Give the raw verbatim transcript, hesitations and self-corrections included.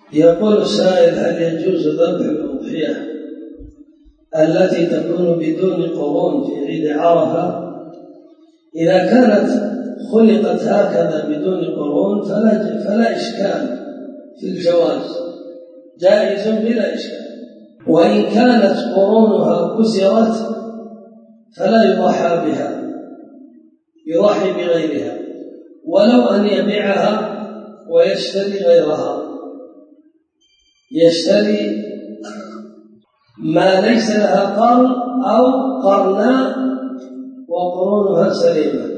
يقول السائل: هل يجوز ذبح الأضحية التي تكون بدون قرون في عيد عرفة؟ إذا كانت خلقت هكذا بدون قرون فلا, فلا إشكال في الجواز، جائز بلا إشكال. وإن كانت قرونها كسرت فلا يضحى بها، يضحي بغيرها، ولو أن يبيعها ويشتري غيرها، يشتري ما ليس لها قرن أو قرناء وقرونها سليمة.